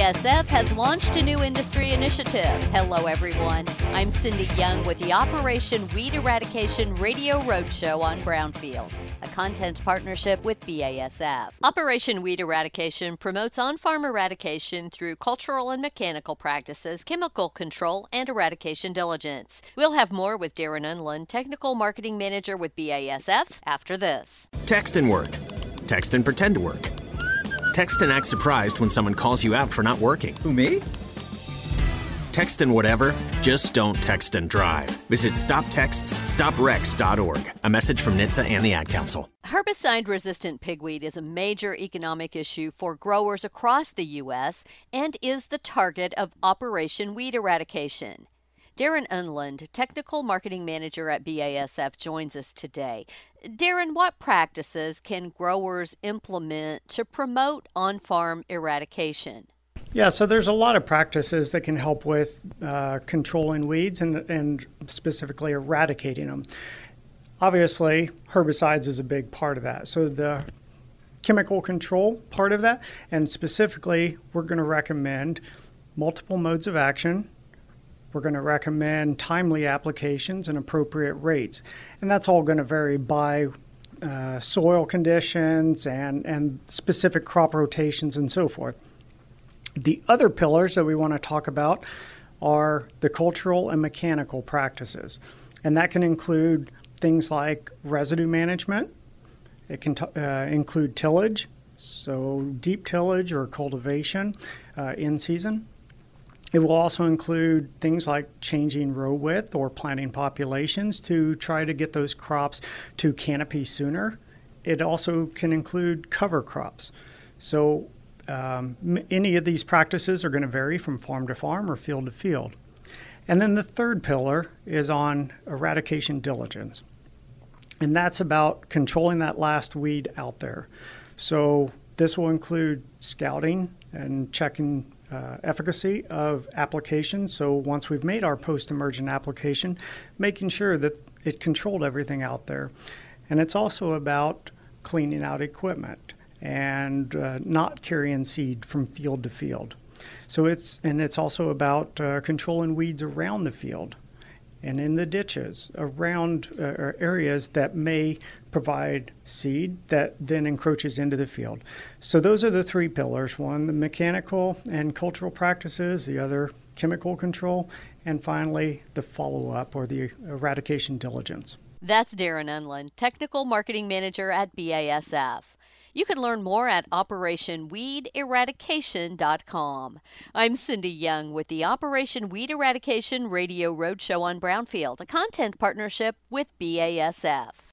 BASF has launched a new industry initiative. Hello, everyone. I'm Cindy Young with the Operation Weed Eradication Radio Roadshow on Brownfield, a content partnership with BASF. Operation Weed Eradication promotes on-farm eradication through cultural and mechanical practices, chemical control, and eradication diligence. We'll have more with Darren Unland, Technical Marketing Manager with BASF, after this. Text and work. Text and pretend to work. Text and act surprised when someone calls you out for not working. Who, me? Text and whatever, just don't text and drive. Visit StopTextsStopWrecks.org. A message from NHTSA and the Ad Council. Herbicide-resistant pigweed is a major economic issue for growers across the U.S. and is the target of Operation Weed Eradication. Darren Unland, Technical Marketing Manager at BASF, joins us today. Darren, what practices can growers implement to promote on-farm eradication? Yeah, so there's a lot of practices that can help with controlling weeds and specifically eradicating them. Obviously, herbicides is a big part of that. So the chemical control part of that, and specifically, we're going to recommend multiple modes of action. We're going to recommend timely applications and appropriate rates. And that's all going to vary by soil conditions and specific crop rotations and so forth. The other pillars that we want to talk about are the cultural and mechanical practices. And that can include things like residue management. It can include tillage, so deep tillage or cultivation in season. It will also include things like changing row width or planting populations to try to get those crops to canopy sooner. It also can include cover crops. So any of these practices are going to vary from farm to farm or field to field. And then the third pillar is on eradication diligence. And that's about controlling that last weed out there. So this will include scouting and checking efficacy of applications. So once we've made our post-emergent application, making sure that it controlled everything out there. And it's also about cleaning out equipment and not carrying seed from field to field. So it's also about controlling weeds around the field and in the ditches around areas that may provide seed that then encroaches into the field. So those are the three pillars. One, the mechanical and cultural practices, the other, chemical control, and finally, the follow-up or the eradication diligence. That's Darren Unland, Technical Marketing Manager at BASF. You can learn more at OperationWeedEradication.com. I'm Cindy Young with the Operation Weed Eradication Radio Roadshow on Brownfield, a content partnership with BASF.